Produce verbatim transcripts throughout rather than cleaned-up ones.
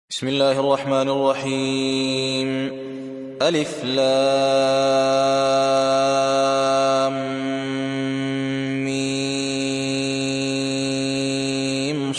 بسم الله الرحمن الرحيم. ألف لام ميم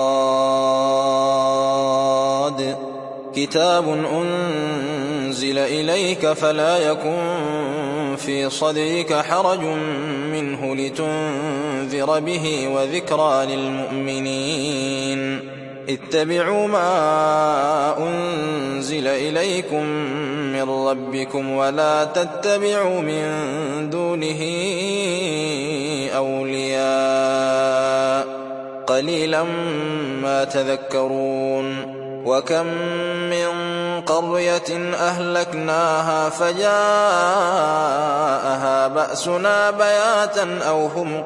صاد كتاب أنزل إليك فلا يكن في صدرك حرج منه لتنذر به وذكرى للمؤمنين. اتبعوا ما أنزل إليكم من ربكم ولا تتبعوا من دونه أولياء قليلا ما تذكرون. وكم من قرية أهلكناها فجاءها بأسنا بياتا أو هم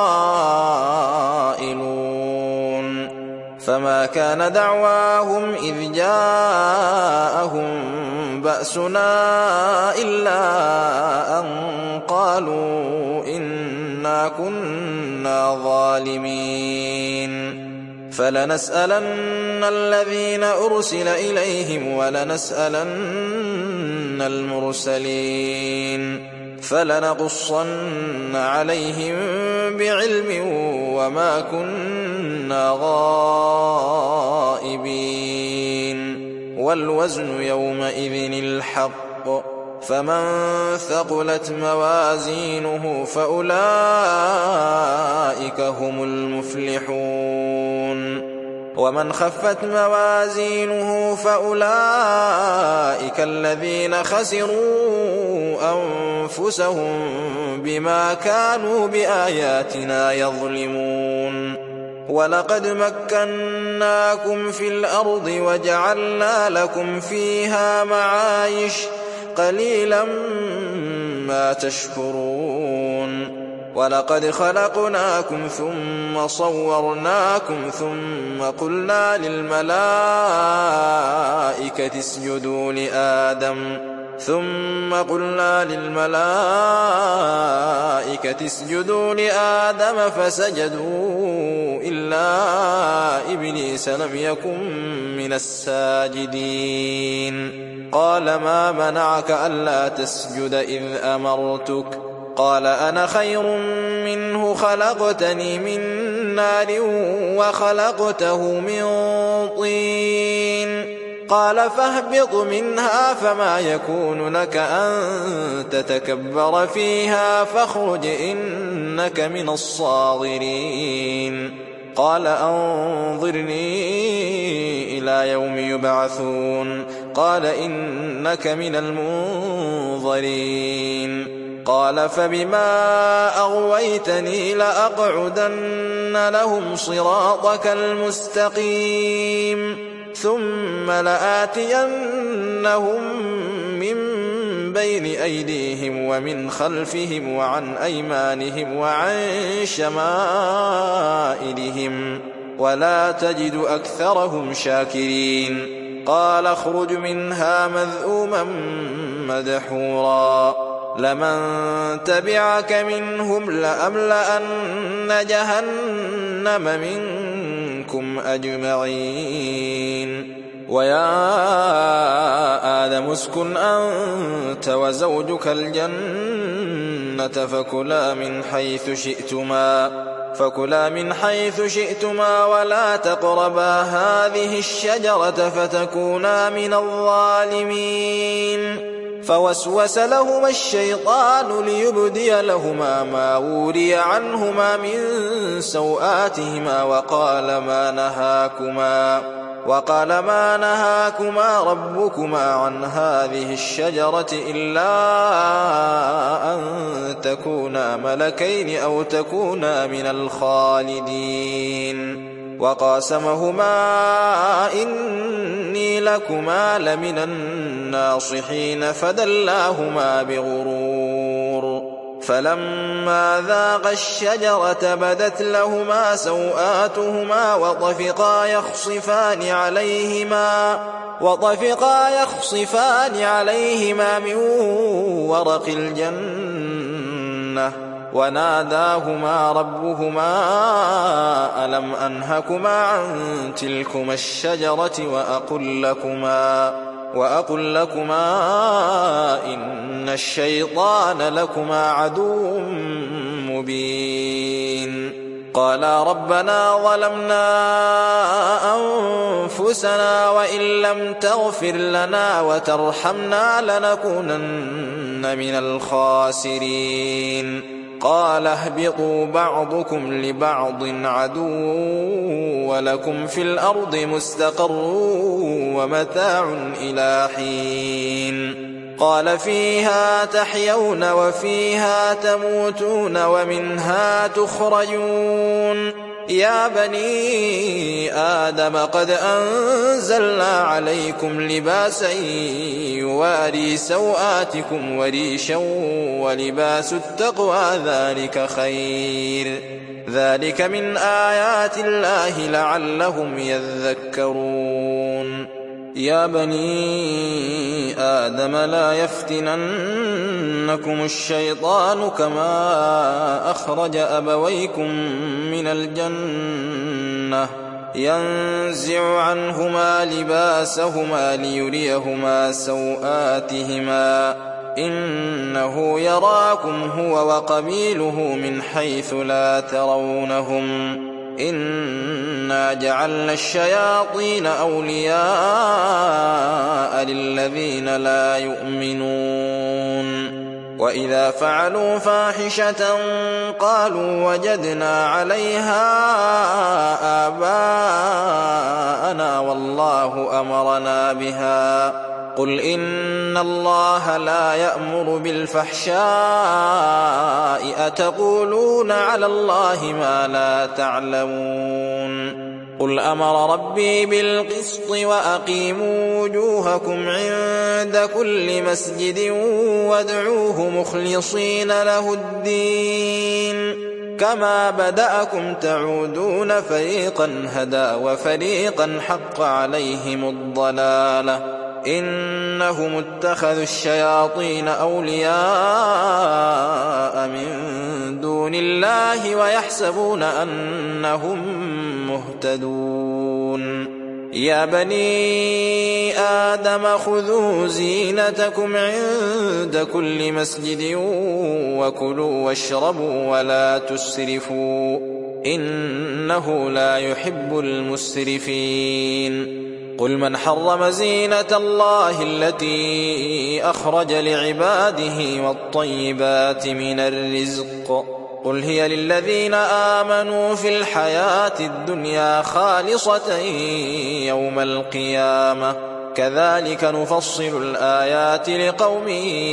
قائلون فما كان دعواهم إذ جاءهم بأسنا إلا أن قالوا إنا كنا ظالمين. فلنسألن الذين أرسل إليهم ولنسألن المرسلين فلنقصن عليهم بعلم وما كنا غائبين. والوزن يومئذ الحق فمن ثقلت موازينه فأولئك هم المفلحون ومن خفت موازينه فأولئك الذين خسروا أنفسهم بما كانوا بآياتنا يظلمون. ولقد مكناكم في الأرض وجعلنا لكم فيها معايش قليلا ما تشكرون. ولقد خلقناكم ثم صورناكم ثم قلنا للملائكة اسجدوا لآدم ثم قلنا للملائكة اسجدوا لآدم فسجدوا إلا إبليس لم يكن من الساجدين. قال ما منعك ألا تسجد إذ أمرتك قال أنا خير منه خلقتني من نار وخلقته من طين. قال فاهبط منها فما يكون لك أن تتكبر فيها فاخرج إنك من الصاغرين. قال أنظرني إلى يوم يبعثون قال إنك من المنظرين. قال فبما أغويتني لأقعدن لهم صراطك المستقيم ثم لآتينهم من بين أيديهم ومن خلفهم وعن أيمانهم وعن شمائلهم ولا تجد أكثرهم شاكرين. قال اخرج منها مذءوما مدحورا لمن تبعك منهم لأملأن جهنم منكم أجمعين. ويا آدم اسكن أنت وزوجك الجنة فكلا من حيث شئتما فكلا من حيث شئتما ولا تقربا هذه الشجرة فتكونا من الظالمين. فوسوس لهما الشيطان ليبدي لهما ما وري عنهما من سوآتهما وقال ما نهاكما وقال ما نهاكما ربكما عن هذه الشجرة إلا أن تكونا ملكين أو تكونا من الخالدين. وقاسمهما إني لكما لمن الناصحين فدلاهما بغرور. فلما ذاقا الشجرة بدت لهما سوآتهما وطفقا يخصفان عليهما وطفقا يخصفان عليهما من ورق الجنة وناداهما ربهما ألم أنهكما عن تلكما الشجرة وأقل لكما, وأقل لكما إن الشيطان لكما عدو مبين. قالا ربنا ظلمنا أنفسنا وإن لم تغفر لنا وترحمنا لنكونن من الخاسرين. قال اهبطوا بعضكم لبعض عدو ولكم في الأرض مستقر ومتاع إلى حين. قال فيها تحيون وفيها تموتون ومنها تخرجون. يا بني آدم قد أنزلنا عليكم لباسا يواري سوآتكم وريشا ولباس التقوى ذلك خير. ذلك من آيات الله لعلهم يذكرون. يا بني آدم لا يفتننكم الشيطان كما أخرج أبويكم من الجنة ينزع عنهما لباسهما ليريهما سوآتهما إنه يراكم هو وقبيله من حيث لا ترونهم إنا جعلنا الشياطين أولياء للذين لا يؤمنون. وإذا فعلوا فاحشة قالوا وجدنا عليها آباءنا والله أمرنا بها. قل إن الله لا يأمر بالفحشاء أتقولون على الله ما لا تعلمون. قل أمر ربي بالقسط وأقيموا وجوهكم عند كل مسجد وادعوه مخلصين له الدين كما بدأكم تعودون فريقا هدى وفريقا حق عليهم الضلالة إنهم اتخذوا الشياطين أولياء من دون الله ويحسبون أنهم مهتدون. يا بني آدم خذوا زينتكم عند كل مسجد وكلوا واشربوا ولا تسرفوا إنه لا يحب المسرفين. قل من حرم زينة الله التي أخرج لعباده والطيبات من الرزق قل هي للذين آمنوا في الحياة الدنيا خالصة يوم القيامة كذلك نفصل الآيات لقوم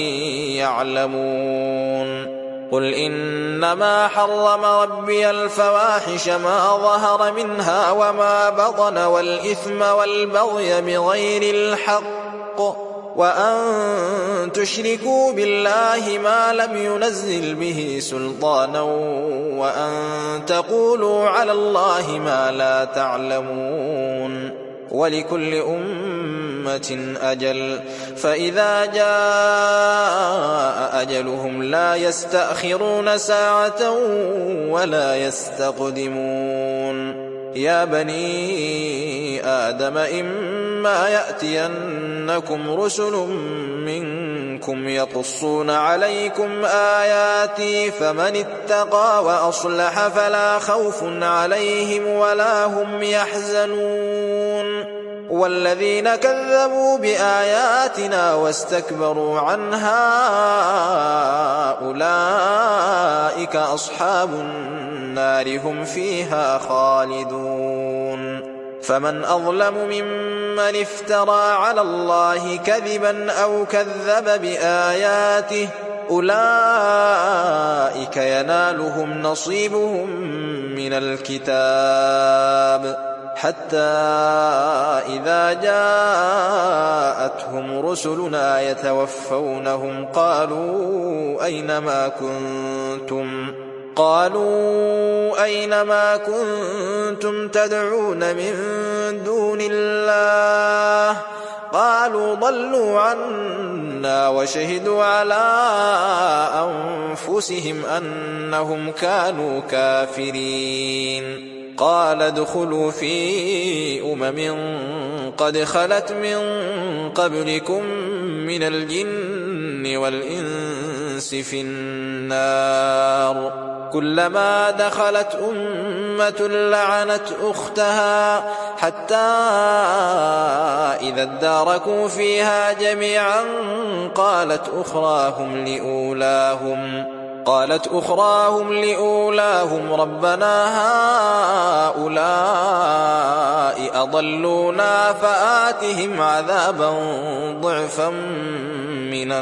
يعلمون. قل إنما حرم ربي الفواحش ما ظهر منها وما بطن والإثم والبغي بغير الحق وأن تشركوا بالله ما لم ينزل به سلطانا وأن تقولوا على الله ما لا تعلمون. ولكل أمة أجل فإذا جاء أجلهم لا يستأخرون ساعة ولا يستقدمون. يا بني آدم إما يأتينكم رسل منكم يقصون عليكم آياتي فمن اتقى وأصلح فلا خوف عليهم ولا هم يحزنون. والذين كذبوا بآياتنا واستكبروا عنها أولئك أصحاب النار هم فيها خالدون. فمن أظلم ممن افترى على الله كذبا أو كذب بآياته أولئك ينالهم نصيبهم من الكتاب حتى إذا جاءتهم رسلنا يتوفونهم قالوا أين ما كنتم قالوا أين ما كنتم تدعون من دون الله قالوا ضلوا عنا الحسنى وشهدوا على أنفسهم أنهم كانوا كافرين. قال ادخلوا في أمم قد خلت من قبلكم من الجن والإنس في النار كلما دخلت أمة لعنت أختها حتى إذا اداركوا فيها جميعا قالت أخراهم لأولاهم قالت أخراهم لأولاهم ربنا هؤلاء أضلونا فآتهم عذابا ضعفا من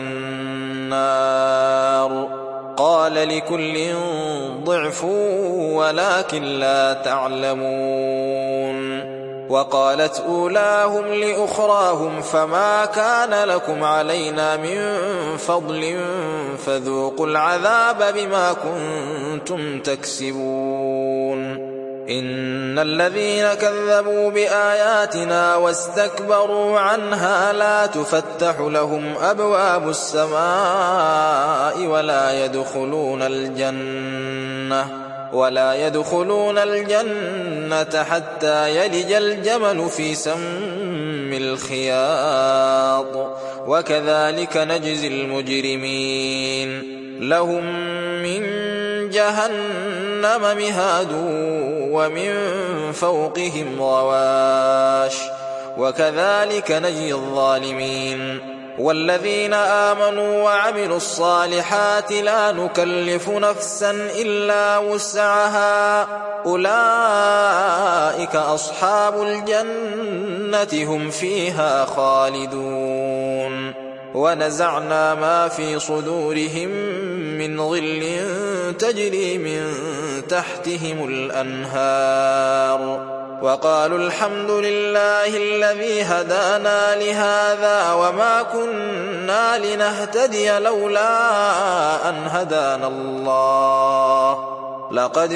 النار قال لكل ضعف ولكن لا تعلمون. وقالت أولاهم لأخراهم فما كان لكم علينا من فضل فذوقوا العذاب بما كنتم تكسبون. إن الذين كذبوا بآياتنا واستكبروا عنها لا تفتح لهم أبواب السماء ولا يدخلون الجنة ولا يدخلون الجنة حتى يلج الجمل في سم الخياط وكذلك نجزي المجرمين. لهم من جهنم مهاد ومن فوقهم غواش وكذلك نجزي الظالمين. والذين آمنوا وعملوا الصالحات لا نكلف نفسا إلا وسعها أولئك أصحاب الجنة هم فيها خالدون. ونزعنا ما في صدورهم من غل تجري من تحتهم الأنهار وقالوا الحمد لله الذي هدانا لهذا وما كنا لنهتدي لولا أن هدانا الله لقد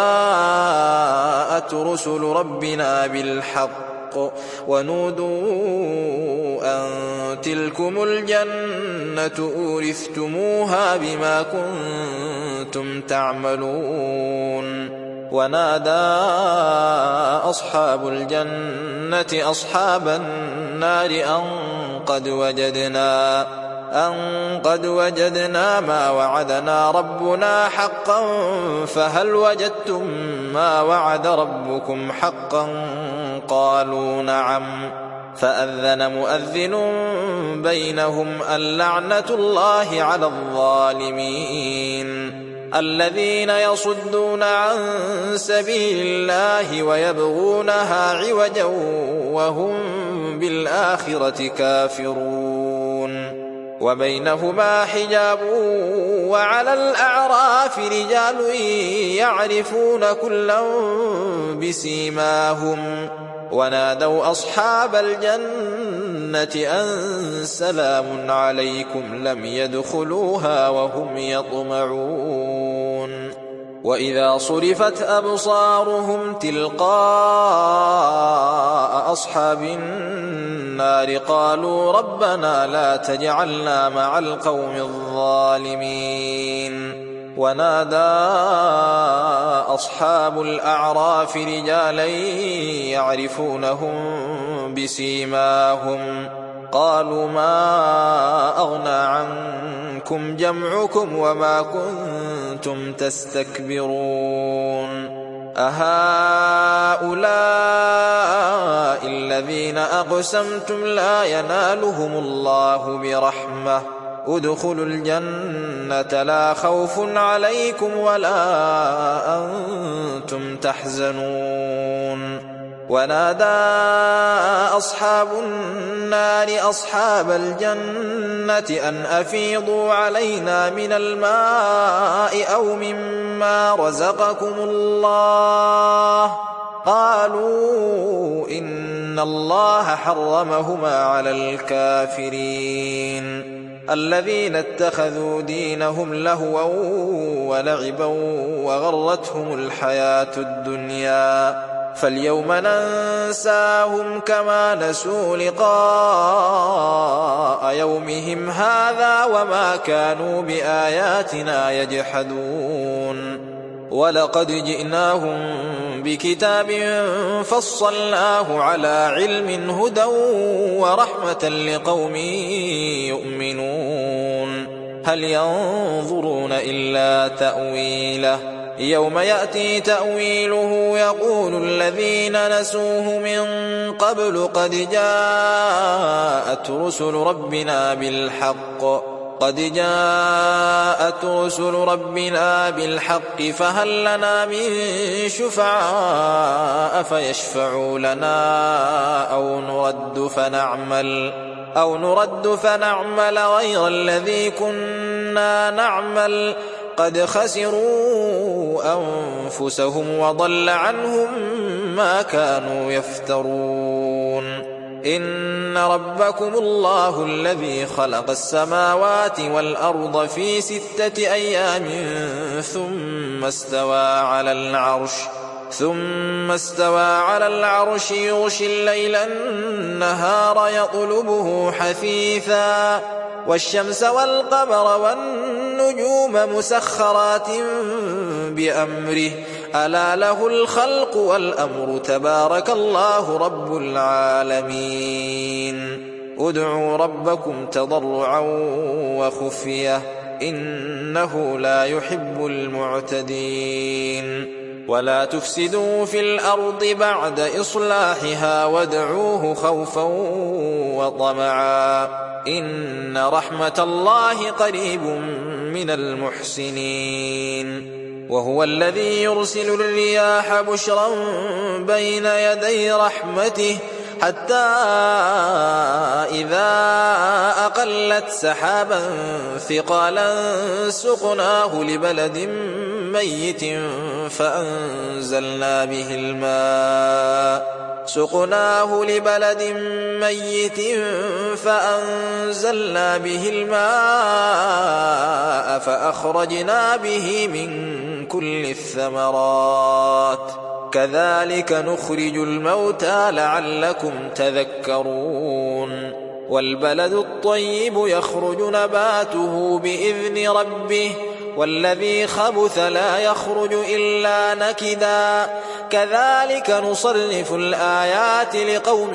جاءت رسل ربنا بالحق ونودوا أن تلكم الجنة أورثتموها بما كنتم تعملون. ونادى أصحاب الجنة أصحاب النار أن قد وجدنا أن قد وجدنا ما وعدنا ربنا حقا فهل وجدتم ما وعد ربكم حقا قالوا نعم فأذن مؤذن بينهم اللعنة الله على الظالمين الذين يصدون عن سبيل الله ويبغونها عوجا وهم بالآخرة كافرون. وبينهما حجاب وعلى الأعراف رجال يعرفون كلا بسيماهم ونادوا أصحاب الجنة أن سلام عليكم لم يدخلوها وهم يطمعون. وإذا صرفت أبصارهم تلقاء أصحاب النار قالوا ربنا لا تجعلنا مع القوم الظالمين. ونادى أصحاب الأعراف رجالا يعرفونهم بسيماهم قالوا ما أغنى عنكم جمعكم وما كنتم تستكبرون أهؤلاء الذين أقسمتم لا ينالهم الله برحمة ادخلوا الجنة لا خوف عليكم ولا أنتم تحزنون. ونادى أصحاب النار أصحاب الجنة أن أفيضوا علينا من الماء أو مما رزقكم الله قالوا إن الله حرمهما على الكافرين الذين اتخذوا دينهم لهوا ولعبا وغرتهم الحياة الدنيا فاليوم ننساهم كما نسوا لقاء يومهم هذا وما كانوا بآياتنا يجحدون ولقد جئناهم بكتاب فصلناه على علم هدى ورحمة لقوم يؤمنون هل ينظرون إلا تأويله يوم يأتي تأويله يقول الذين نسوه من قبل قد جاءت رسل ربنا بالحق قد جاءت رسل ربنا بالحق فهل لنا من شفعاء فيشفعوا لنا أو نرد فنعمل أو نرد فنعمل غير الذي كنا نعمل قد خسروا أنفسهم وضل عنهم ما كانوا يفترون إن ربكم الله الذي خلق السماوات والأرض في ستة أيام ثم استوى على العرش ثم استوى على العرش يغشي الليل النهار يطلبه حثيثا والشمس والقمر والنجوم مسخرات بأمره ألا له الخلق والأمر تبارك الله رب العالمين ادعوا ربكم تضرعا وخفية إنه لا يحب المعتدين ولا تفسدوا في الأرض بعد إصلاحها وادعوه خوفا وطمعا إن رحمة الله قريب من المحسنين وهو الذي يرسل الرياح بشرا بين يدي رحمته حتى إذا أقلت سحابا ثقالا سقناه لبلد ميت فأنزلنا به الماء سقناه لبلد ميت فأنزلنا به الماء فأخرجنا به من كل الثمرات كذلك نخرج الموتى لعلكم تذكرون والبلد الطيب يخرج نباته بإذن ربه والذي خبث لا يخرج إلا نكدا كذلك نصرف الآيات لقوم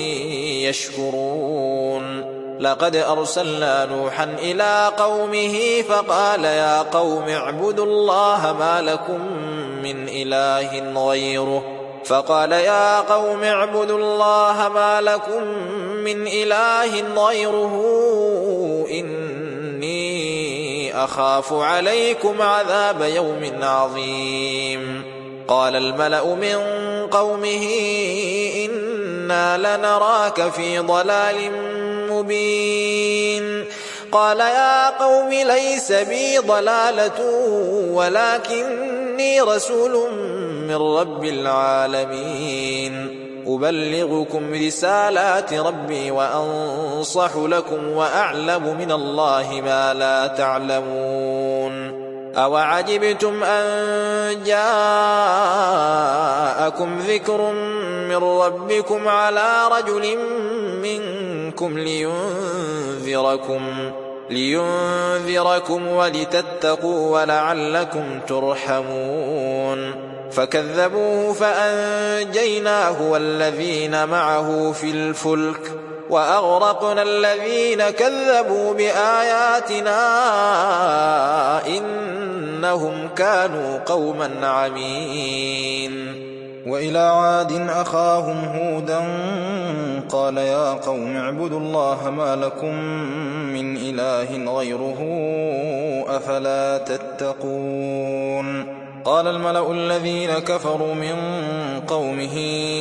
يشكرون لقد أرسلنا نوحا إلى قومه فقال يا قوم اعبدوا الله ما لكم من إله غيره فقال يا قوم اعبدوا الله ما لكم من إله غيره إني أخاف عليكم عذاب يوم عظيم قال الملأ من قومه إنا لنراك في ضلال مبين قال يا قوم ليس بي ضلالة ولكني رسول من رب العالمين أبلغكم رسالات ربي وأنصح لكم وأعلم من الله ما لا تعلمون أوعجبتم أن جاءكم ذكر من ربكم على رجل منكم لينذركم لينذركم ولتتقوا ولعلكم ترحمون فكذبوه فأنجيناه والذين معه في الفلك وأغرقنا الذين كذبوا بآياتنا إنهم كانوا قوما عمين وإلى عاد أخاهم هودا قال يا قوم اعبدوا الله ما لكم من إله غيره أفلا تتقون قال الملأ الذين كفروا من قومه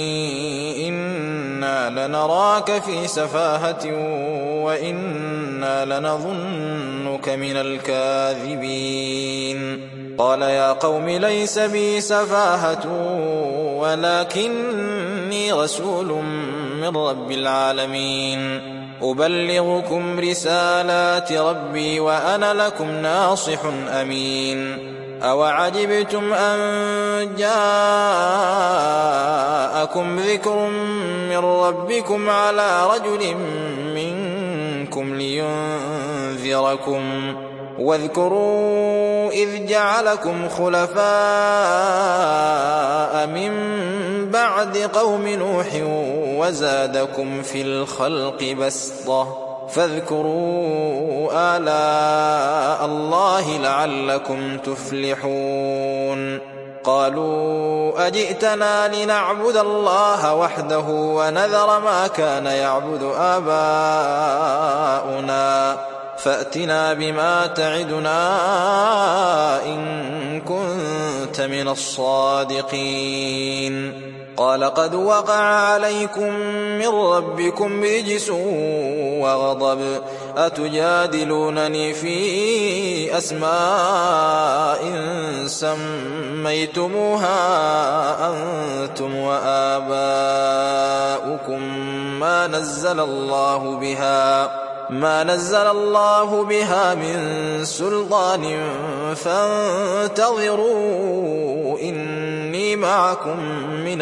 إنا لنراك في سفاهة وإنا لنظنك من الكاذبين قال يا قوم ليس بي سفاهة ولكني رسول من رب العالمين أبلغكم رسالات ربي وأنا لكم ناصح أمين أوعجبتم أن جاءكم ذكر من ربكم على رجل منكم لينذركم واذكروا إذ جعلكم خلفاء من بعد قوم نوح وزادكم في الخلق بسطة فاذكروا آلاء الله لعلكم تفلحون قالوا أجئتنا لنعبد الله وحده ونذر ما كان يعبد آباؤنا فأتنا بما تعدنا إن كنت من الصادقين قال قد وقع عليكم من ربكم رجس وغضب أتجادلونني في أسماء سميتموها أنتم وآباؤكم ما نزل الله بها ما نزل الله بها من سلطان فانتظروا إني معكم من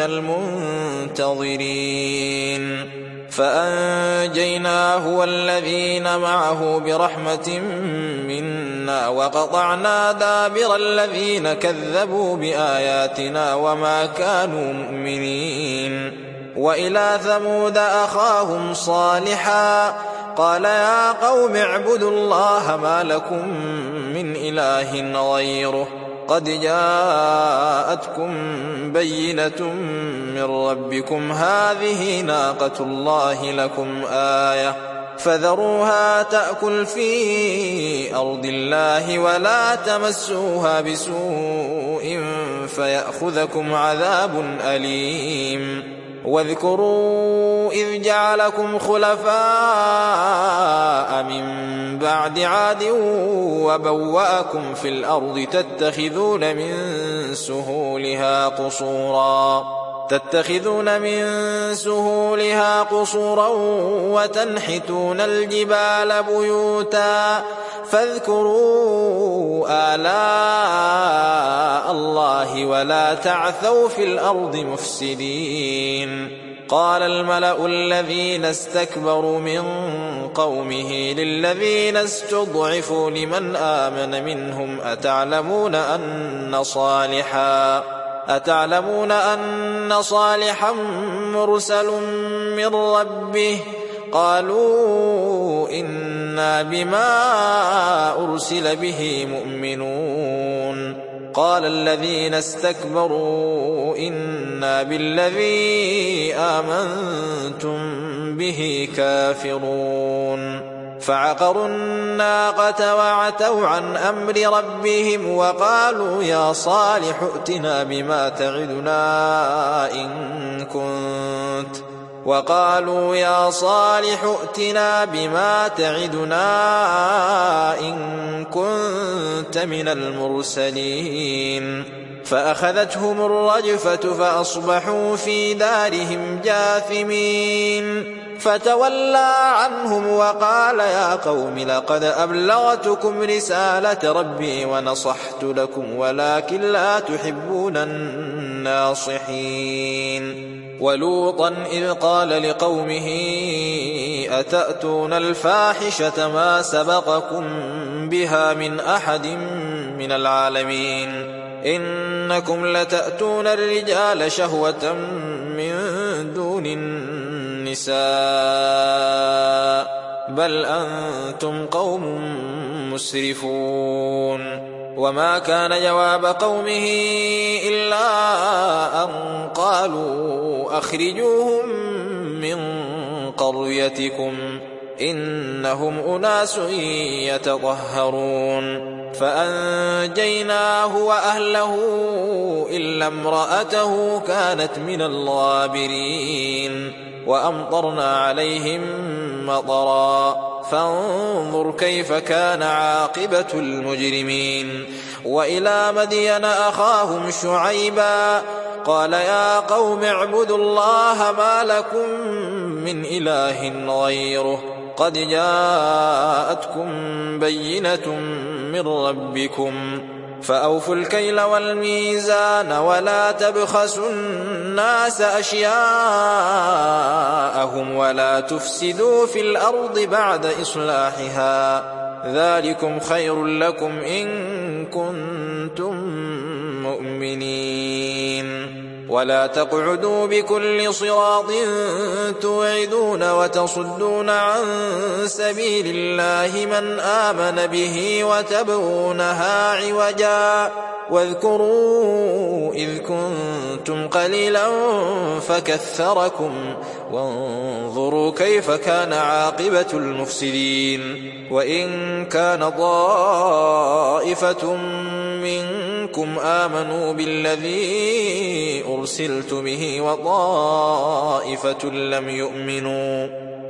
المنتظرين فأنجيناه والذين معه برحمة منا وقطعنا دابر الذين كذبوا بآياتنا وما كانوا مؤمنين وإلى ثمود أخاهم صالحا قال يا قوم اعبدوا الله ما لكم من إله غيره قد جاءتكم بينة من ربكم هذه ناقة الله لكم آية فذروها تأكل في أرض الله ولا تمسوها بسوء فيأخذكم عذاب أليم واذكروا إذ جعلكم خلفاء من بعد عاد وبوأكم في الأرض تتخذون من سهولها قصورا تتخذون من سهولها قصورا وتنحتون الجبال بيوتا فاذكروا آلاء الله ولا تعثوا في الأرض مفسدين قال الملأ الذين استكبروا من قومه للذين استضعفوا لمن آمن منهم أتعلمون أن صالحا أتعلمون أن صالحا مرسل من ربه قالوا إنا بما أرسل به مؤمنون قال الذين استكبروا إنا بالذي آمنتم به كافرون فعقروا الناقة وعتوا عن أمر ربهم وقالوا يا صالح ائتنا بما تعدنا إن كنت وقالوا يا صالح ائتنا بما تعدنا إن كنت من المرسلين فأخذتهم الرجفة فأصبحوا في دارهم جاثمين فتولى عنهم وقال يا قوم لقد أبلغتكم رسالة ربي ونصحت لكم ولكن لا تحبون الناصحين ولوطا إذ قال لقومه أتأتون الفاحشة ما سبقكم بها من أحد من العالمين إنكم لتأتون الرجال شهوة من دون النساء بل أنتم قوم مسرفون وما كان جواب قومه إلا أن قالوا أخرجوهم من قريتكم إنهم أناس يتطهرون فأنجيناه وأهله إلا امرأته كانت من الغابرين وأمطرنا عليهم مطرا فانظر كيف كان عاقبة المجرمين وإلى مدين أخاهم شعيبا قال يا قوم اعبدوا الله ما لكم من إله غيره قد جاءتكم بينة من ربكم فأوفوا الكيل والميزان ولا تبخسوا الناس أشياءهم ولا تفسدوا في الأرض بعد إصلاحها ذلكم خير لكم إن كنتم مؤمنين ولا تقعدوا بكل صراط توعدون وتصدون عن سبيل الله من آمن به وتبغونها عوجا واذكروا إذ كنتم قليلا فكثركم وانظروا كيف كان عاقبة المفسدين وإن كان طائفة منكم آمنوا بالذي أرسلت به وطائفة لم يؤمنوا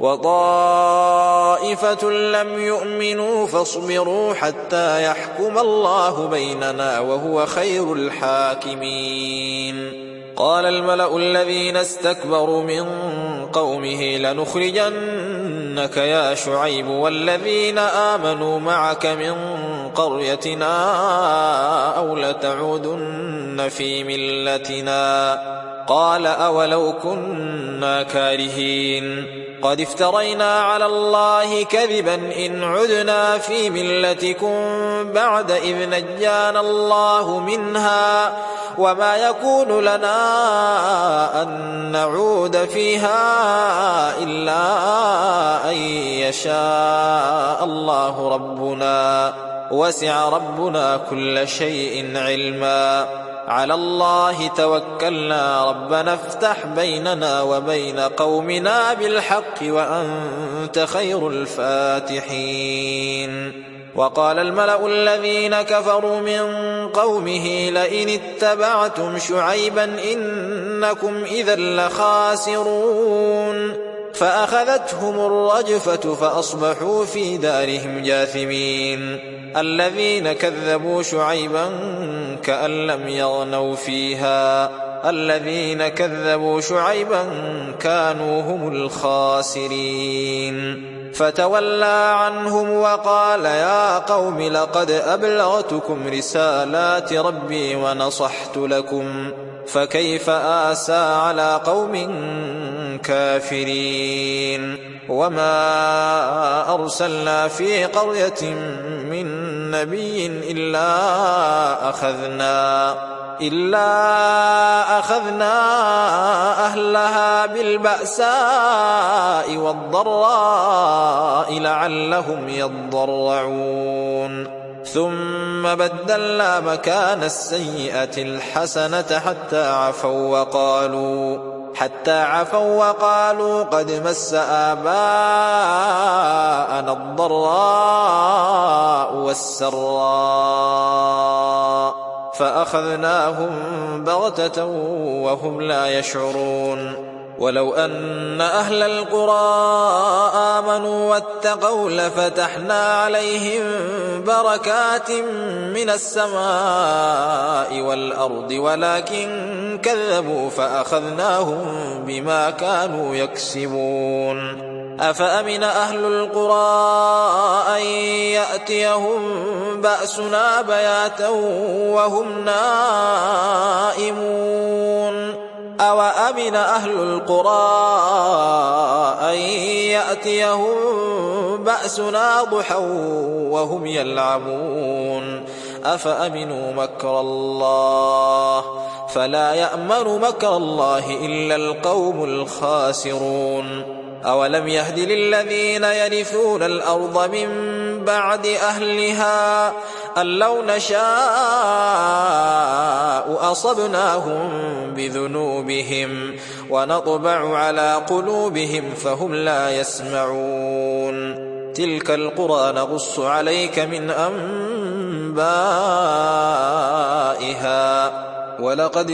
وطائفة لم يؤمنوا فاصبروا حتى يحكم الله بيننا وهو خير الحاكمين قال الملأ الذين استكبروا من قومه لنخرجنك يا شعيب والذين آمنوا معك من قريتنا أو لتعودن في ملتنا قال أولو كنا كارهين قد افترينا على الله كذبا إن عدنا في ملتكم بعد إذ نجانا الله منها وما يكون لنا أن نعود فيها إلا أن يشاء الله ربنا وسع ربنا كل شيء علما على الله توكلنا ربنا افتح بيننا وبين قومنا بالحق وأنت خير الفاتحين وقال الملأ الذين كفروا من قومه لئن اتبعتم شعيبا إنكم إذا لخاسرون فأخذتهم الرجفة فأصبحوا في دارهم جاثمين الذين كذبوا شعيبا كأن لم يغنوا فيها الذين كذبوا شعيبا كانوا هم الخاسرين فتولى عنهم وقال يا قوم لقد أبلغتكم رسالات ربي ونصحت لكم فكيف آسى على قوم كافرين وما أرسلنا في قرية من نبي إلا أخذنا إلا أخذنا أهلها بالبأساء والضراء لعلهم يضرعون ثم بدلنا مكان السيئة الحسنة حتى عفوا وقالوا حتى عفوا وقالوا قد مس آباءنا الضراء والسراء فأخذناهم بغتة وهم لا يشعرون ولو أن أهل القرى آمنوا واتقوا لفتحنا عليهم بركات من السماء والأرض ولكن كذبوا فأخذناهم بما كانوا يكسبون أفأمن أهل القرى أن يأتيهم بأسنا بياتا وهم نائمون أو أمن أهل القرى أن يأتيهم بأسنا ضحى وهم يلعبون أفأمنوا مكر الله فلا يأمن مكر الله إلا القوم الخاسرون أولم يهد للذين يرثون الأرض من بعد أهلها أن لو نشاء أصبناهم بذنوبهم ونطبع على قلوبهم فهم لا يسمعون تلك القرى نقص عليك من أنبائها ولقد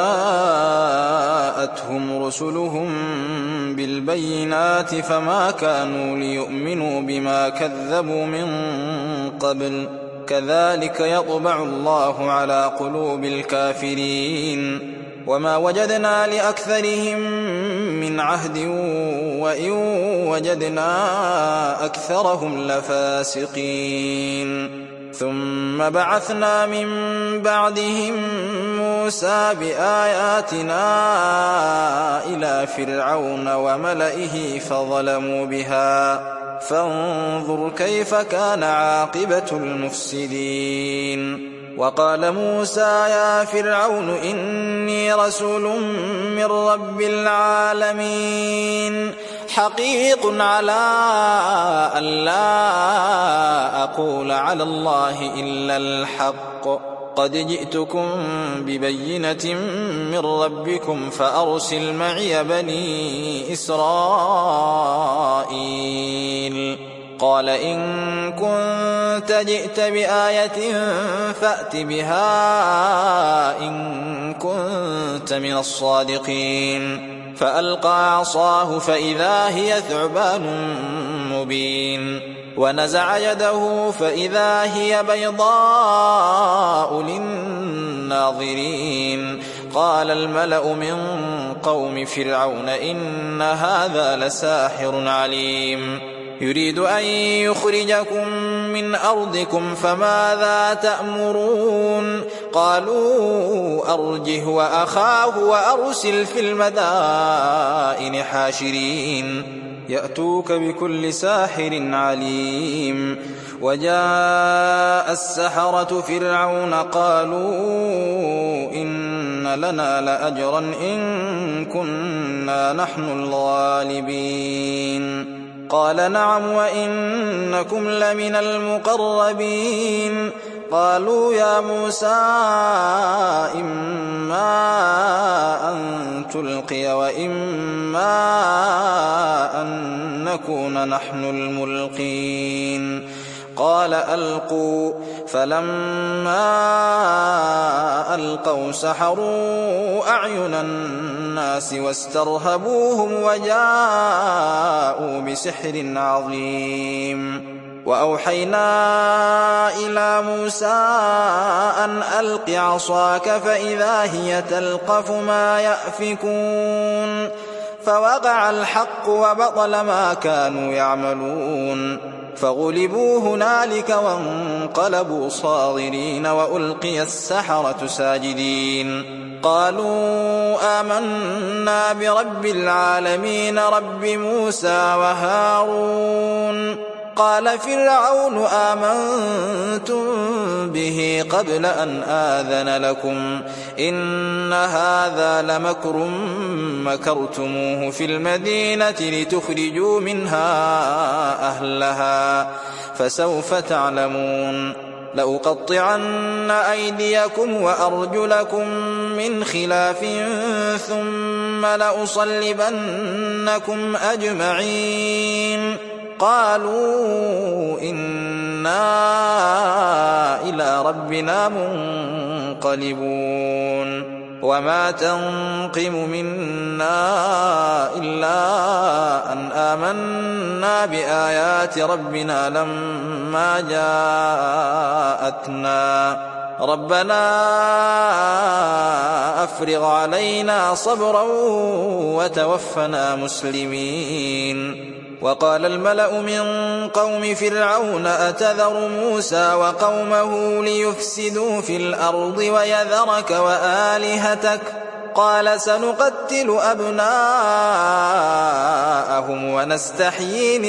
جاءتهم رسلهم بالبينات فما كانوا ليؤمنوا بما كذبوا من قبل كذلك يطبع الله على قلوب الكافرين وما وجدنا لأكثرهم من عهد وإن وجدنا أكثرهم لفاسقين ثم بعثنا من بعدهم موسى بآياتنا إلى فرعون وملئه فظلموا بها فانظر كيف كان عاقبة المفسدين. وقال موسى يا فرعون إني رسول من رب العالمين حقيق على أن لا أقول على الله إلا الحق قد جئتكم ببينة من ربكم فأرسل معي بني إسرائيل. قال إن كنت جئت بآية فأت بها إن كنت من الصادقين. فألقى عصاه فإذا هي ثعبان مبين ونزع يده فإذا هي بيضاء للناظرين. قال الملأ من قوم فرعون إن هذا لساحر عليم يريد أن يخرجكم من أرضكم فماذا تأمرون؟ قالوا أرجه وأخاه وأرسل في المدائن حاشرين يأتوك بكل ساحر عليم. وجاء السحرة فرعون قالوا إن لنا لأجرا إن كنا نحن الغالبين. قال نعم وإنكم لمن المقربين. قالوا يا موسى إما أن تلقي وإما أن نكون نحن الملقين. قال ألقوا فلما ألقوا سحروا أعين الناس واسترهبوهم وجاءوا بسحر عظيم. وأوحينا إلى موسى أن ألق عصاك فإذا هي تلقف ما يأفكون فوقع الحق وبطل ما كانوا يعملون فغلبوا هنالك وانقلبوا صاغرين وألقي السحرة ساجدين. قالوا آمنا برب العالمين رب موسى وهارون. قال فرعون آمنتم به قبل أن آذن لكم إن هذا لمكر مكرتموه في المدينة لتخرجوا منها أهلها فسوف تعلمون. لأقطعن أيديكم وأرجلكم من خلاف ثم لأصلبنكم أجمعين. قالوا إنا إلى ربنا منقلبون. وما تنقم منا إلا أن آمنا بآيات ربنا لما جاءتنا ربنا أفرغ علينا صبرا وتوفنا مسلمين. وقال الملأ من قوم فرعون أتذر موسى وقومه ليفسدوا في الأرض ويذرك وآلهتك قال سنقتل أبناءهم ونستحيي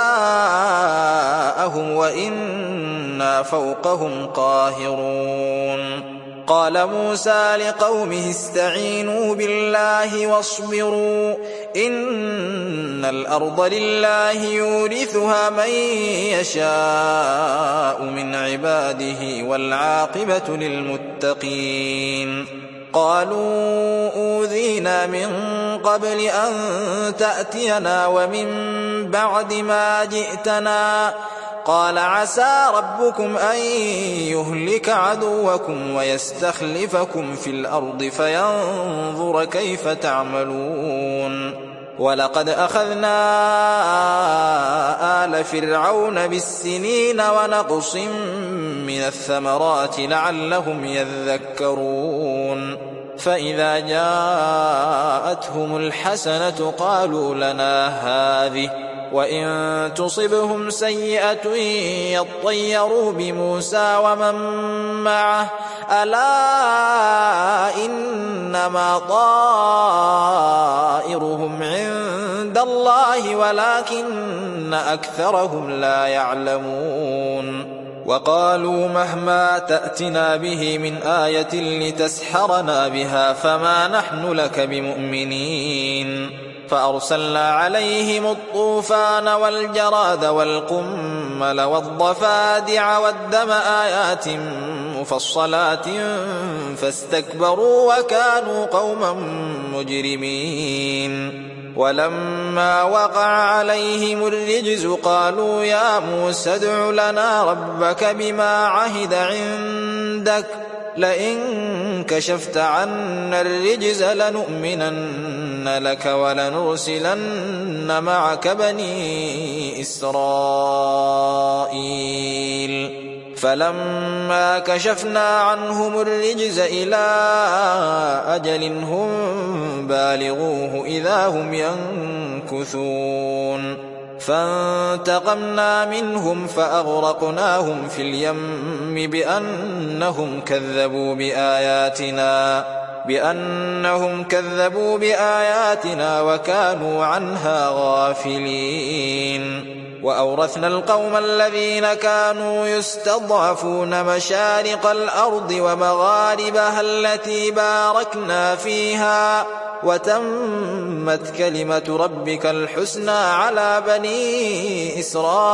نساءهم وإنا فوقهم قاهرون. قال موسى لقومه استعينوا بالله واصبروا إن الأرض لله يورثها من يشاء من عباده والعاقبة للمتقين. قالوا أوذينا من قبل أن تأتينا ومن بعد ما جئتنا قال عسى ربكم أن يهلك عدوكم ويستخلفكم في الأرض فينظر كيف تعملون. ولقد أخذنا آل فرعون بالسنين ونقص من الثمرات لعلهم يذكرون. فإذا جاءتهم الحسنة قالوا لنا هذه وإن تصبهم سيئة يطيروا بموسى ومن معه ألا إنما طائرهم عند الله ولكن أكثرهم لا يعلمون وقالوا مهما تأتنا به من آية لتسحرنا بها فما نحن لك بمؤمنين فأرسلنا عليهم الطوفان والجراد والقمل والضفادع والدم آيات مفصلات فاستكبروا وكانوا قوما مجرمين ولما وقع عليهم الرجز قالوا يا موسى ادع لنا ربك بما عهد عندك لئن كشفت عنا الرجز لنؤمنن لك ولنرسلن معك بني إسرائيل فلما كشفنا عنهم الرجز إلى أجل هم بالغوه إذا هم ينكثون فانتقمنا منهم فأغرقناهم في اليم بأنهم كذبوا بآياتنا بأنهم كذبوا بآياتنا وكانوا عنها غافلين وأورثنا القوم الذين كانوا يستضعفون مشارق الأرض ومغاربها التي باركنا فيها وتمت كلمة ربك الحسنى على بني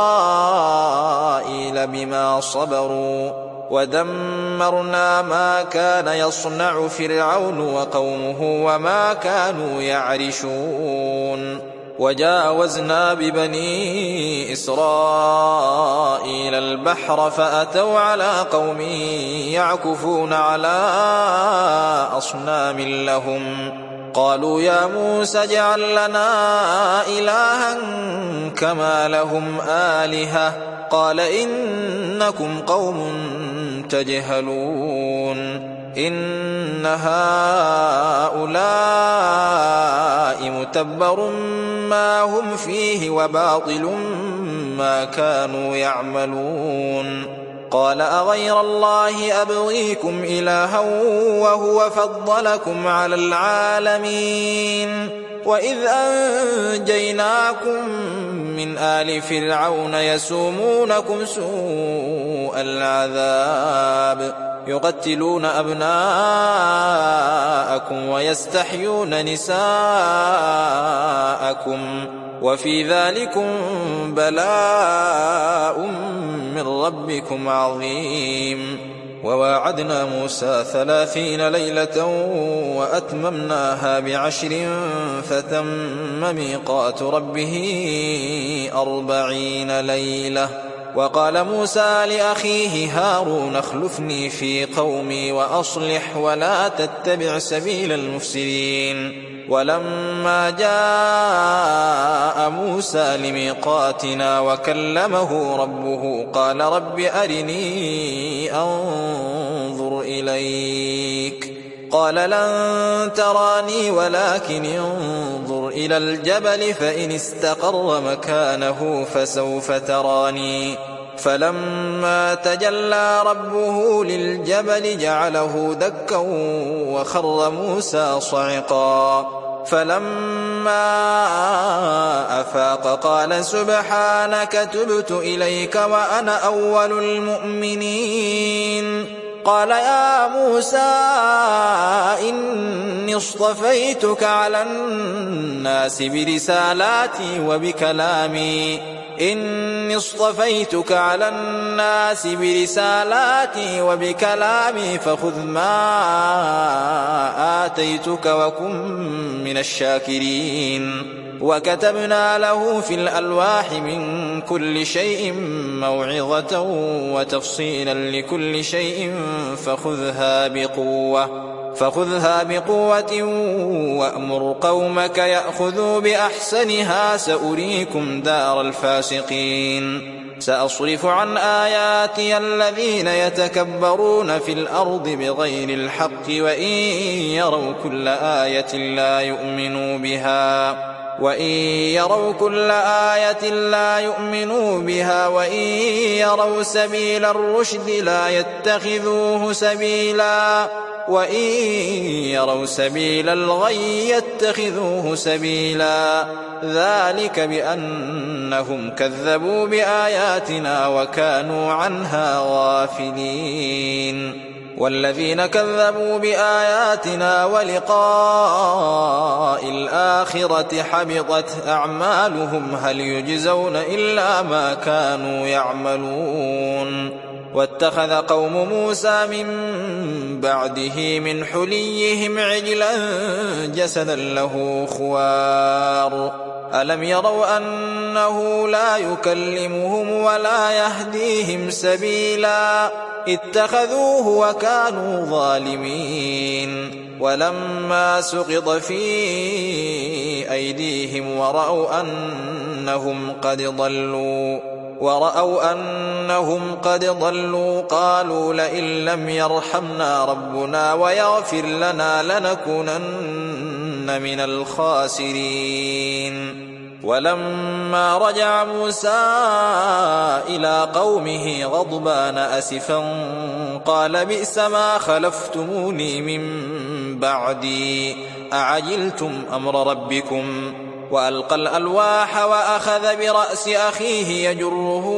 إسرائيل بما صبروا ودمرنا ما كان يصنع فرعون وقومه وما كانوا يعرشون وجاوزنا ببني إسرائيل البحر فأتوا على قوم يعكفون على أصنام لهم قالوا يا موسى اجعل لنا إلها كما لهم آلهة قال إنكم قوم تجهلون إن هؤلاء متبر ما هم فيه وباطل ما كانوا يعملون قال أغير الله أبغيكم إلها وهو فضلكم على العالمين وإذ أنجيناكم من آل فرعون يسومونكم سوء العذاب يقتلون أبناءكم ويستحيون نساءكم وفي ذلكم بلاء من ربكم عظيم وواعدنا موسى ثلاثين ليلة وأتممناها بعشر فتم ميقات ربه أربعين ليلة وقال موسى لأخيه هارون اخلفني في قومي وأصلح ولا تتبع سبيل المفسدين ولما جاء موسى لميقاتنا وكلمه ربه قال رب أرني أنظر إليك قال لن تراني ولكن انظر إلى الجبل فإن استقر مكانه فسوف تراني فلما تجلى ربه للجبل جعله دكا وخر موسى صعقا فلما أفاق قال سبحانك تبت إليك وأنا أول المؤمنين قال يا موسى إني اصطفيتك على الناس برسالاتي وبكلامي إني اصطفيتك على الناس برسالاتي وبكلامي فخذ ما آتيتك وكن من الشاكرين وكتبنا له في الألواح من كل شيء موعظة وتفصيلا لكل شيء فخذها بقوة فخذها بقوة وأمر قومك يأخذوا بأحسنها سأريكم دار الفاسقين سأصرف عن آياتي الذين يتكبرون في الأرض بغير الحق وإن يروا كل آية لا يؤمنوا بها وإن يروا كل آية لا يؤمنوا بها وإن يروا سبيل الرشد لا يتخذوه سبيلا وإن يروا سبيل الغي يتخذوه سبيلا ذلك بأنهم كذبوا بآياتنا وكانوا عنها غافلين والذين كذبوا بآياتنا ولقاء الآخرة حبطت أعمالهم هل يجزون إلا ما كانوا يعملون واتخذ قوم موسى من بعده من حليهم عجلا جسدا له خوار ألم يروا أنه لا يكلمهم ولا يهديهم سبيلا اتخذوه وكانوا ظالمين ولما سقط في أيديهم ورأوا أنهم قد ضلوا ورأوا أنهم قد ضلوا قالوا لئن لم يرحمنا ربنا ويغفر لنا لنكونن من الخاسرين ولما رجع موسى إلى قومه غضبان أسفا قال بئس ما خلفتموني من بعدي أعجلتم أمر ربكم وألقى الألواح وأخذ برأس أخيه يجره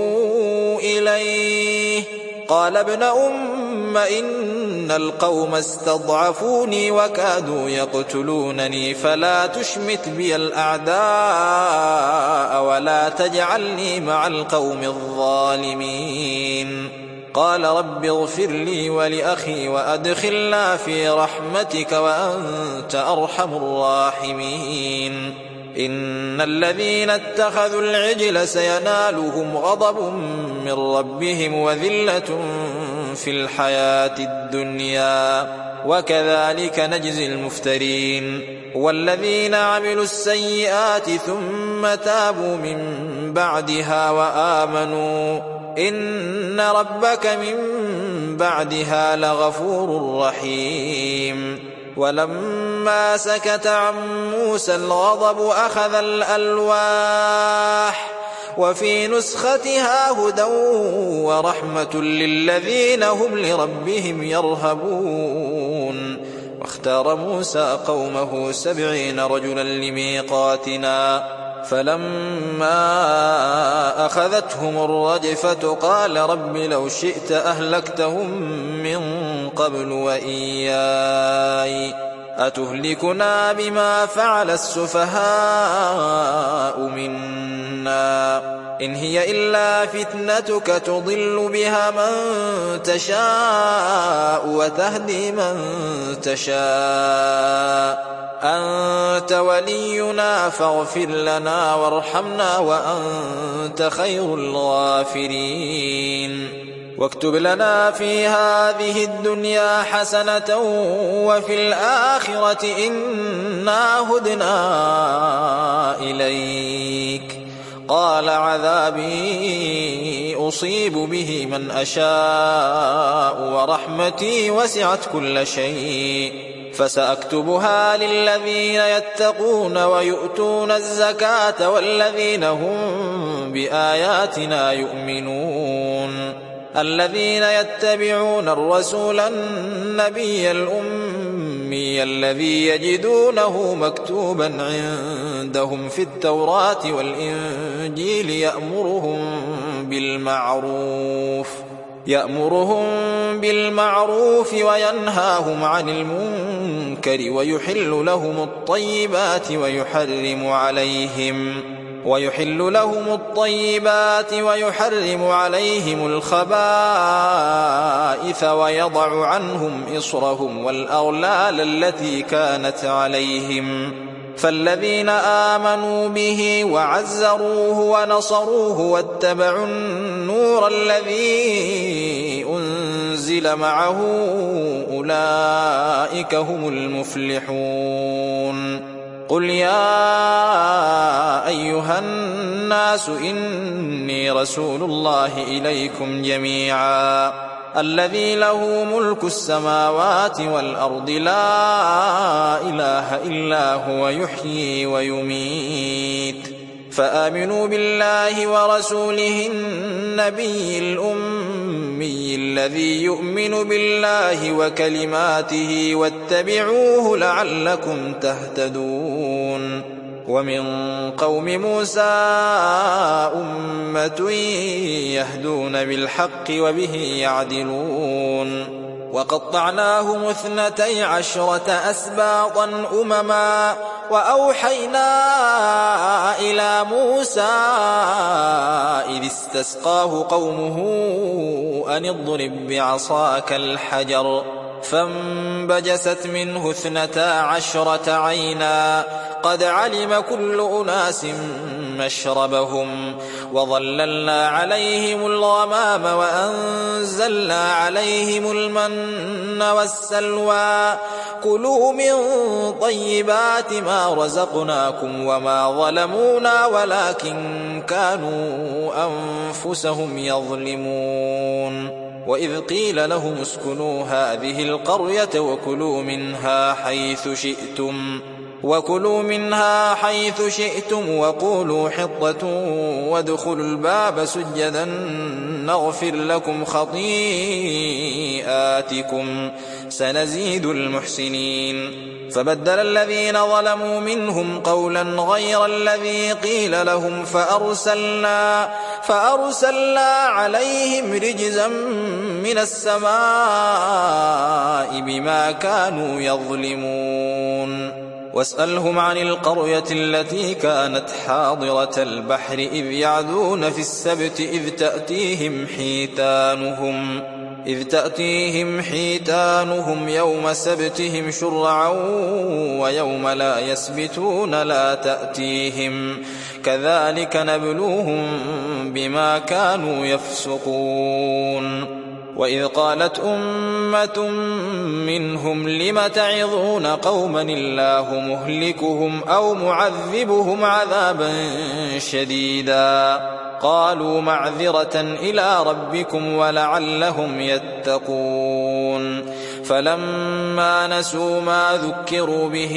إليه قال ابن أم إن القوم استضعفوني وكادوا يقتلونني فلا تشمت بي الأعداء ولا تجعلني مع القوم الظالمين قال رب اغفر لي ولأخي وأدخلنا في رحمتك وأنت أرحم الراحمين إن الذين اتخذوا العجل سينالهم غضب من ربهم وذلة في الحياة الدنيا وكذلك نجزي المفترين والذين عملوا السيئات ثم تابوا من بعدها وآمنوا إن ربك من بعدها لغفور رحيم ولما سكت عن موسى الغضب أخذ الألواح وفي نسختها هدى ورحمة للذين هم لربهم يرهبون واختار موسى قومه سبعين رجلا لميقاتنا فلما أخذتهم الرجفة قال رب لو شئت أهلكتهم من قبل وإياي أتهلكنا بما فعل السفهاء منا إن هي إلا فتنتك تضل بها من تشاء وتهدي من تشاء أنت ولينا فاغفر لنا وارحمنا وأنت خير الغافرين واكتب لنا في هذه الدنيا حسنة وفي الآخرة إنا هدنا إليك قال عذابي أصيب به من أشاء ورحمتي وسعت كل شيء فسأكتبها للذين يتقون ويؤتون الزكاة والذين هم بآياتنا يؤمنون الذين يتبعون الرسول النبي الأمي الذي يجدونه مكتوبا عندهم في التوراة والإنجيل يأمرهم بالمعروف يأمرهم بالمعروف وينهاهم عن المنكر ويحل لهم الطيبات ويحرم عليهم ويحل لهم الطيبات ويحرم عليهم الخبائث ويضع عنهم إصرهم والأغلال التي كانت عليهم فالذين آمنوا به وعزروه ونصروه واتبعوا النور الذي أنزل معه أولئك هم المفلحون قل يا أيها الناس إني رسول الله إليكم جميعا الذي له ملك السماوات والأرض لا إله إلا هو يحيي ويميت فآمنوا بالله ورسوله النبي الأمي الذي يؤمن بالله وكلماته واتبعوه لعلكم تهتدون ومن قوم موسى أمة يهدون بالحق وبه يعدلون وقطعناهم اثنتي عشرة أسباطا أمما وأوحينا إلى موسى إذ استسقاه قومه أن اضرب بعصاك الحجر فانبجست منه اثنتا عشرة عينا قد علم كل أناس مشربهم وظللنا عليهم الغمام وأنزلنا عليهم المن والسلوى كلوا من طيبات ما رزقناكم وما ظلمونا ولكن كانوا أنفسهم يظلمون وإذ قيل لهم اسكنوا هذه القرية وكلوا منها حيث شئتم وكلوا منها حيث شئتم وقولوا حطة وادخلوا الباب سجدا نغفر لكم خطيئاتكم سنزيد المحسنين فبدل الذين ظلموا منهم قولا غير الذي قيل لهم فأرسلنا, فأرسلنا عليهم رجزا من السماء بما كانوا يظلمون واسألهم عن القرية التي كانت حاضرة البحر إذ يعدون في السبت إذ تأتيهم حيتانهم إذ تأتيهم حيتانهم يوم سبتهم شرعا ويوم لا يسبتون لا تأتيهم كذلك نبلوهم بما كانوا يفسقون وإذ قالت أمة منهم لم تعظون قوما الله مهلكهم أو معذبهم عذابا شديدا قالوا معذرة إلى ربكم ولعلهم يتقون فلما نسوا ما ذكروا به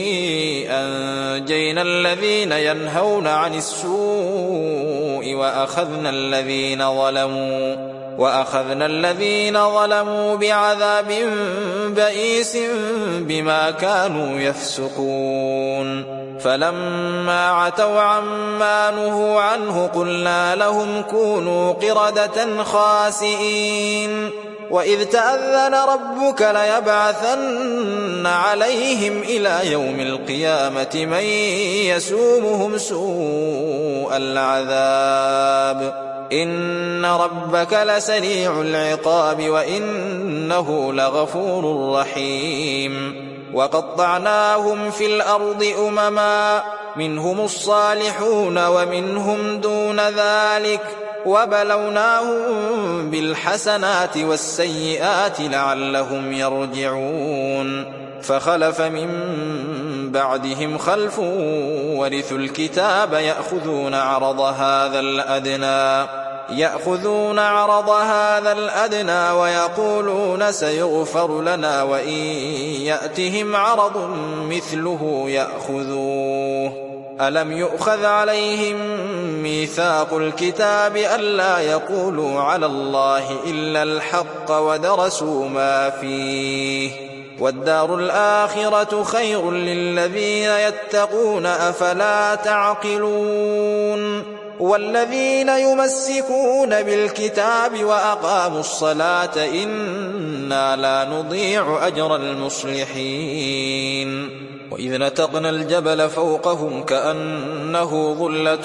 أنجينا الذين ينهون عن السوء وأخذنا الذين ظلموا وأخذنا الذين ظلموا بعذاب بئيس بما كانوا يفسقون فلما عتوا عما نهوا عنه قلنا لهم كونوا قردة خاسئين وإذ تأذن ربك ليبعثن عليهم إلى يوم القيامة من يسومهم سوء العذاب إن ربك لسريع العقاب وإنه لغفور رحيم وقطعناهم في الأرض أمما منهم الصالحون ومنهم دون ذلك وبلوناهم بالحسنات والسيئات لعلهم يرجعون فخلف من بعدهم خلف ورثوا الكتاب يأخذون عرض هذا الأدنى يأخذون عرض هذا الأدنى ويقولون سيغفر لنا وإن يأتهم عرض مثله يأخذوه ألم يؤخذ عليهم ميثاق الكتاب ألا يقولوا على الله إلا الحق ودرسوا ما فيه والدار الآخرة خير للذين يتقون أفلا تعقلون والذين يمسكون بالكتاب وأقاموا الصلاة إنا لا نضيع أجر المصلحين وإذ نتقنا الجبل فوقهم كأنه ظلة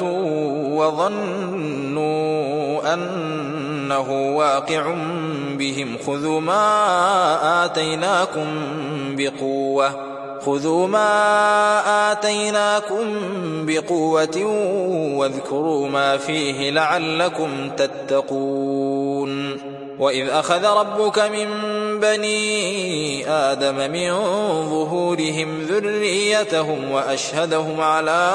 وظنوا أنه واقع بهم خذوا ما آتيناكم بقوة خذوا ما آتيناكم بقوة واذكروا ما فيه لعلكم تتقون وإذ أخذ ربك من بني آدم من ظهورهم ذريتهم وأشهدهم على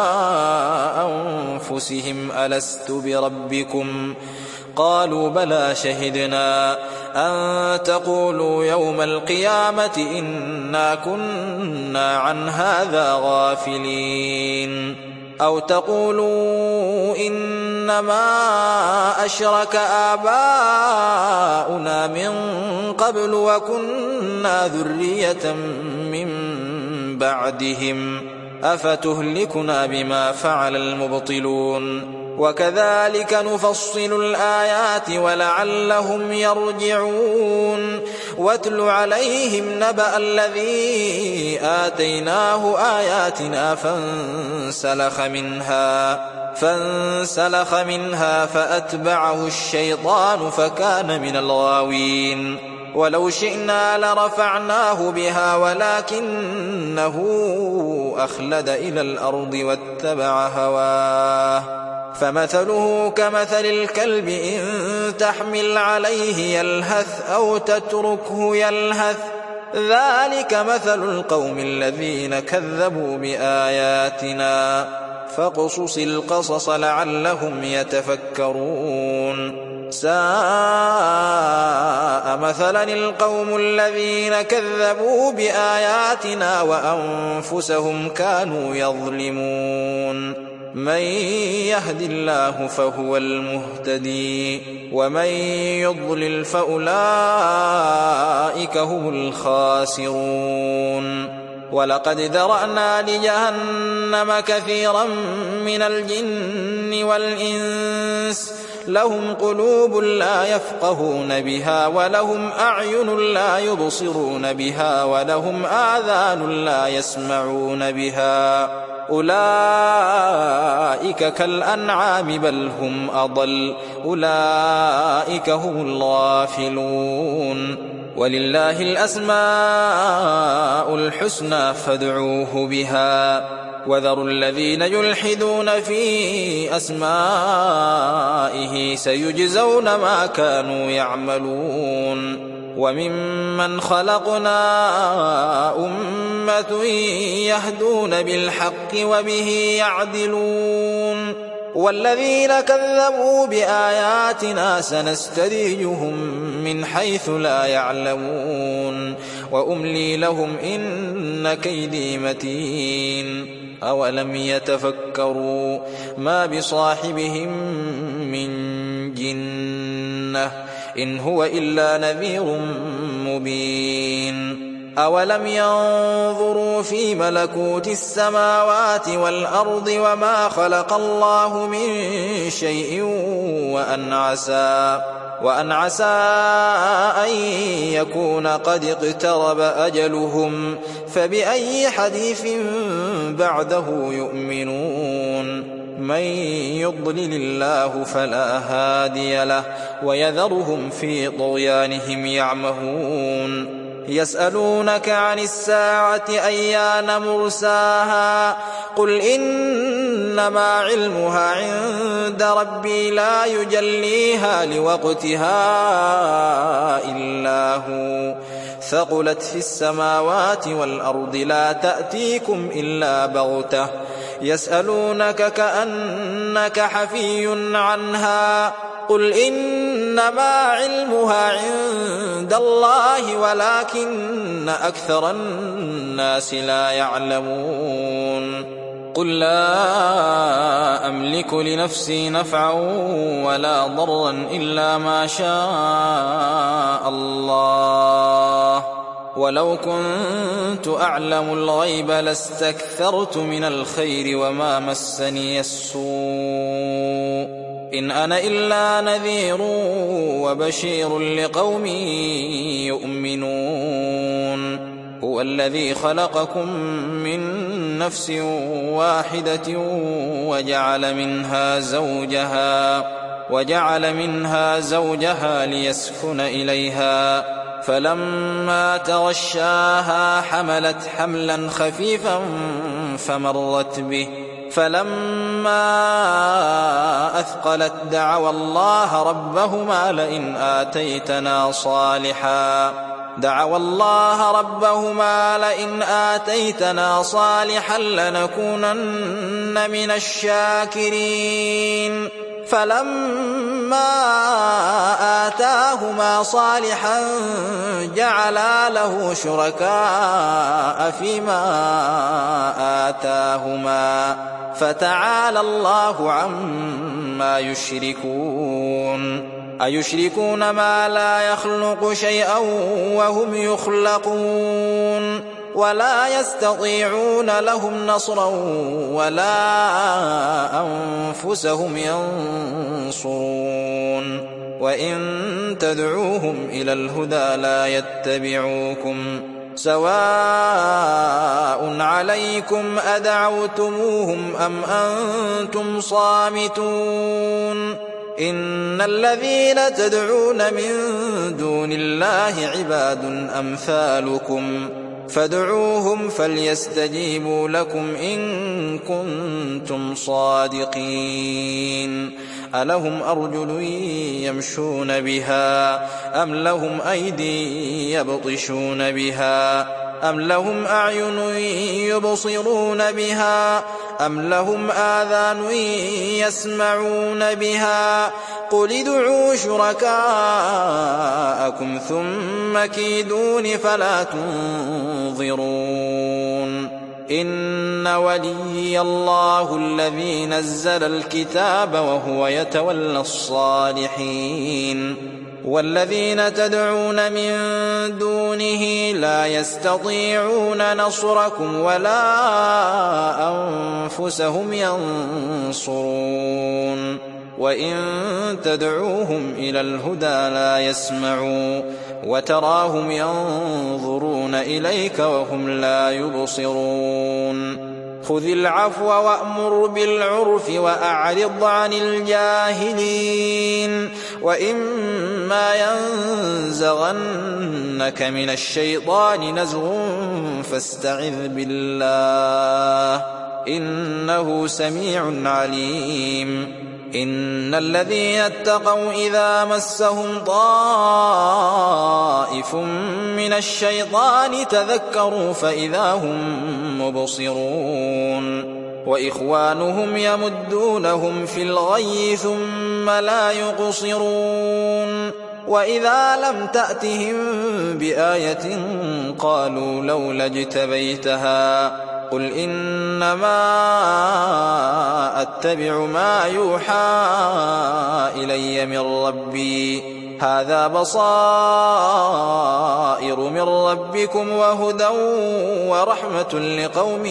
أنفسهم ألست بربكم قالوا بلى شهدنا أن تقولوا يوم القيامة إنا كنا عن هذا غافلين أو تقولوا إنما أشرك آباؤنا من قبل وكنا ذرية من بعدهم أفتهلكنا بما فعل المبطلون وكذلك نفصل الآيات ولعلهم يرجعون واتل عليهم نبأ الذي آتيناه آياتنا فانسلخ منها فانسلخ منها فأتبعه الشيطان فكان من الغاوين ولو شئنا لرفعناه بها ولكنه أخلد إلى الأرض واتبع هواه فمثله كمثل الكلب إن تحمل عليه يلهث أو تتركه يلهث ذلك مثل القوم الذين كذبوا بآياتنا فاقصص القصص لعلهم يتفكرون ساء مثلا القوم الذين كذبوا بآياتنا وأنفسهم كانوا يظلمون من يهد الله فهو المهتدي ومن يضلل فأولئك هم الخاسرون ولقد ذرأنا لجهنم كثيرا من الجن والإنس لهم قلوب لا يفقهون بها ولهم أعين لا يبصرون بها ولهم آذان لا يسمعون بها أولئك كالأنعام بل هم أضل أولئك هم الغافلون ولله الأسماء الحسنى فادعوه بها وذروا الذين يلحدون في أسمائه سيجزون ما كانوا يعملون وممن خلقنا أمة يهدون بالحق وبه يعدلون والذين كذبوا بآياتنا سنستدرجهم من حيث لا يعلمون وأملي لهم إن كيدي متين أولم يتفكروا ما بصاحبهم من جنة إن هو إلا نذير مبين أولم ينظروا في ملكوت السماوات والأرض وما خلق الله من شيء وأن عسى وأن عسى أن يكون قد اقترب أجلهم فبأي حديث بعده يؤمنون من يضلل الله فلا هادي له ويذرهم في طغيانهم يعمهون يسألونك عن الساعة أيان مرساها قل إنما علمها عند ربي لا يجليها لوقتها إلا هو ثقلت في السماوات والأرض لا تأتيكم إلا بغتة يسألونك كأنك حفي عنها قل إنما علمها عند الله ولكن أكثر الناس لا يعلمون قل لا أملك لنفسي نفعا ولا ضرا إلا ما شاء الله ولو كنت أعلم الغيب لاستكثرت من الخير وما مسني السوء إن أنا إلا نذير وبشير لقوم يؤمنون هو الذي خلقكم من نفس واحدة وجعل منها زوجها وجعل منها زوجها ليسكن إليها فلما تغشاها حملت حملا خفيفا فمرت به فلما أثقلت دعوا الله ربهما لئن آتيتنا صالحا دعوا الله ربهما لئن آتيتنا صالحا لنكونن من الشاكرين فلما آتاهما صالحا جعلا له شركاء فيما آتاهما فتعالى الله عما يشركون أيشركون ما لا يخلق شيئا وهم يخلقون ولا يستطيعون لهم نصرا ولا أنفسهم ينصرون وإن تدعوهم إلى الهدى لا يتبعوكم سواء عليكم أدعوتموهم أم أنتم صامتون إن الذين تدعون من دون الله عباد أمثالكم فادعوهم فليستجيبوا لكم إن كنتم صادقين ألهم أرجل يمشون بها أم لهم أيدي يبطشون بها أم لهم أعين يبصرون بها أم لهم آذان يسمعون بها قل ادعوا شركاءكم ثم كيدون فلا تنظرون إن وليي الله الذي نزل الكتاب وهو يتولى الصالحين والذين تدعون من دونه لا يستطيعون نصركم ولا أنفسهم ينصرون وإن تدعوهم إلى الهدى لا يسمعوا وتراهم ينظرون إليك وهم لا يبصرون خذ العفو وأمر بالعرف وأعرض عن الجاهلين وإما ينزغنك من الشيطان نزغ فاستعذ بالله إنه سميع عليم إن الذين اتقوا إذا مسهم طائف من الشيطان تذكروا فإذا هم مبصرون وإخوانهم يمدونهم في الغي ثم لا يقصرون وإذا لم تأتهم بآية قالوا لولا اجتبيتها قل إنما أتبع ما يوحى إلي من ربي هذا بصائر من ربكم وهدى ورحمة لقوم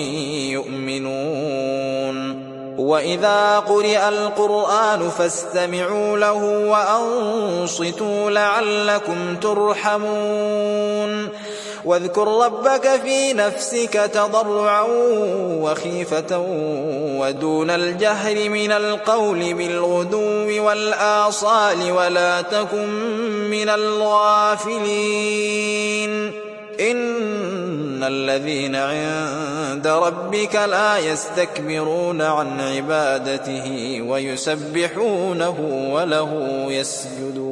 يؤمنون وإذا قرئ القرآن فاستمعوا له وأنصتوا لعلكم ترحمون واذكر ربك في نفسك تضرعا وخيفة ودون الجهر من القول بالغدو والآصال ولا تكن من الغافلين إن الذين عند ربك لا يستكبرون عن عبادته ويسبحونه وله يسجدون